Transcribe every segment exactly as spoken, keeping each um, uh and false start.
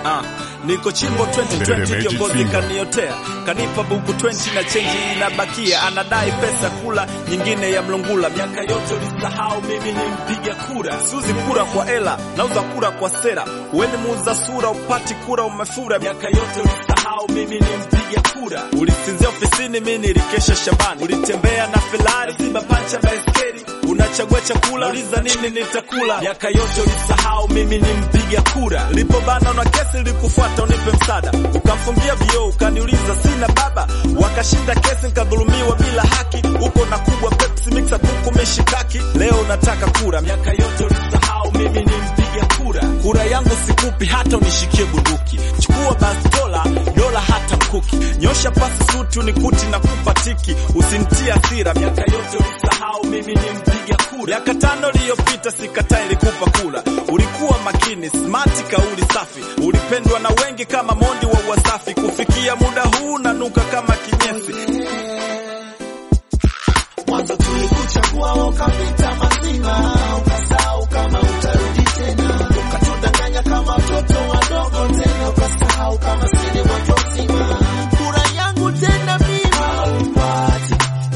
Ah, niko chimbo twenty twenty, kiongozi kaniotea, kanipa buku twenty na change inabakia, anadai pesa kula nyingine ya mlungula. Miaka yote ulisahau mimi ni mpiga kura, suzi kura kwa ela, nauza kura kwa sera, uweni muuza sura upati kura umefura. Miaka yote ulisahau mimi ni mpiga kura, ulisinzia ofisini mimi nilikesha shambani, ulitembea na Ferrari ziba pancha baiskeli, unachagua chakula uliza nini nitakula. Miaka yote ulisahau mimi ni mpiga kura, lipo bana na kesi likufuata unipe msada, ukamfungia bio ukaniuliza sina baba, wakashinda kesi nikadhulumiwa bila haki, uko na kubwa Pepsi mixa kuku mishikaki, leo unataka kura. Miaka yote ulisahau mimi ni mpiga kura, kura yangu sikupi hata unishikie bunduki, chukua bastola dola hata mkuki, nyosha pasi suti unikuti na kupa tiki, usinitie hasira. Miaka yote ulisahau mimi ni mpiga kura, miaka tano iliyopita sikatai ilikupa kula, ulikuwa makini smart kauli safi, ulipendwa na wengi kama Mondi wa Wasafi, kufikia muda huu nanuka kama kinyesi. Mwanzo tulikuchagua ukapita mazima, ukasahau kama utarudi tena, ukatudanganya kama watoto wadogo tena, ukasahau kama sisi watu wazima. Kura yangu tena mimi haupati,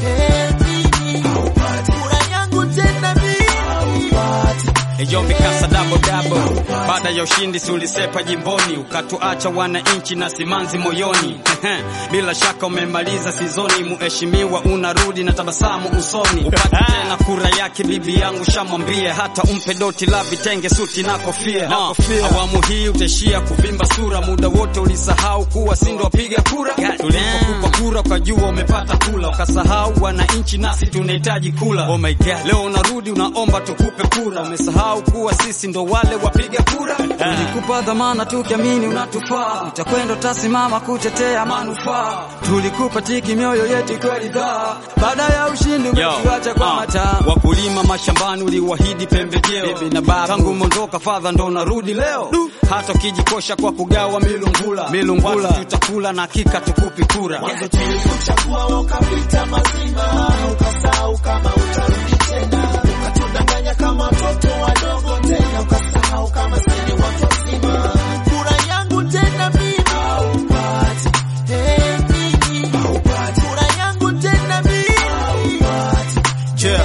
eh mimi haupati, kura yangu tena mimi haupati. Eyo mikasa double double, baada ya ushindi si ulisepa jimboni, ukatuacha wananchi na simanzi moyoni. Bila shaka umemaliza sizoni, muheshimiwa unarudi na tabasamu usoni, upate tena kura yake bibi yangu shamwambie, hata umpe doti la vitenge suti na kofia. Uh, awamu hii utashia kuvimba sura, muda wote ulisahau kuwa sindo wapiga kura. Tulipokupa kura ukajua umepata kula, ukasahau wananchi nasi tunahitaji kula. Oh my god, leo unarudi unaomba tukupe kura, umesahau kuwa sisi ndo wale wapiga kura. Tulikupa dhamana tukiamini unatufaa, utakwenda utasimama kutetea manufaa, tulikupa tiki mioyo yetu kweli dha, baada ya ushindi umetuacha kwa mataa. Wakulima mashambani uliwahidi pembejeo, bibi na babu tangu mondoka fadha ndo unarudi leo. Du. Hata ukijikosha kwa kugawa milungula, milungula tutakula na hakika tukupi kura. Mwanzo tulikuchagua ukapita mazima, ukasahau kama utarudi tena, ukatudanganya kama watoto wadogo tena, ukasahau kama sisi watu wazima. Kura yangu tena mimi haupati, eh mimi haupati, kura yangu tena mimi haupati. Yeah,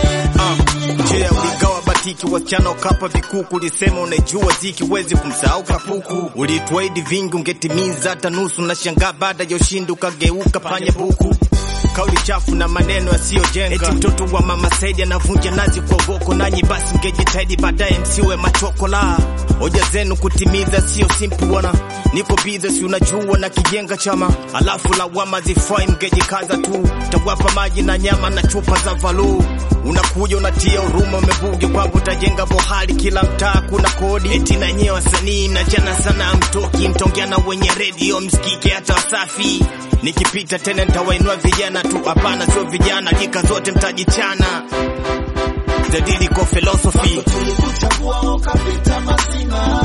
uh, yeah, uligawa batiki wasichana ukapa vikuku, ulisema unajua ziki wezi kumsahau kapuku, ulituahidi vingi ungetimiza hata nusu, na shangaa baada ya ushindi ukageuka panya buku. Kauli chafu na maneno yasiyojenga, eti mtoto wa mama Saidi anavunja nazi kwa voko, nanyi basi mngejitahidi baadaye msiwe machokola. Hoja zenu kutimiza sio simple wana, niko biza si unajua na kijenga chama, alafu lawama zifai mngejikaza tu, tawapa maji na nyama na chupa za valu. Unakuja unatia huruma umebuge kwangu utajenga bohari, kila mtaa kuna kodi, eti na nyewe wasanii mnachana sana mtoki, mtongea na wenye radio msikike hata Wasafi. Nikipita tena nitawainua vijana tu, hapana sio vijana, jika zote mtajichana. Zadili kwa philosophy, tulikuchagua ukapita mazima,